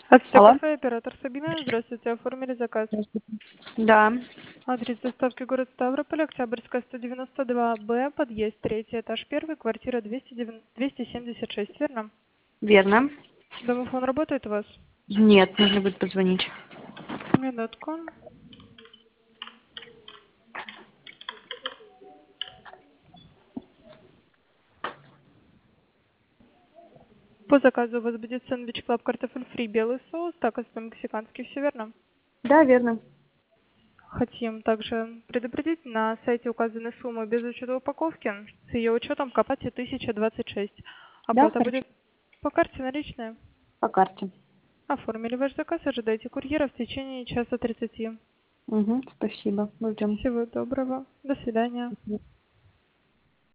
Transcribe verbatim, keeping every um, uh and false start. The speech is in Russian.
Ацтек Алло? кафе, оператор Сабина. Здравствуйте, оформили заказ. Да. Адрес доставки город Ставрополь, Октябрьская, сто девяносто два Б, подъезд, третий этаж, первый, квартира двести семьдесят шесть, верно? Верно. Домофон работает у вас? Нет, нужно будет позвонить. Минутку. По заказу у вас будет сэндвич клаб картофель фри, белый соус, такос по-мексикански, все верно? Да, верно. Хотим также предупредить, на сайте указаны суммы без учета упаковки. С ее учетом к оплате тысяча двадцать шесть. Да, Оплата хорошо. будет по карте наличная. По карте. Оформили ваш заказ, ожидайте курьера в течение часа тридцати. Угу, спасибо. Ждем. Всего доброго. До свидания.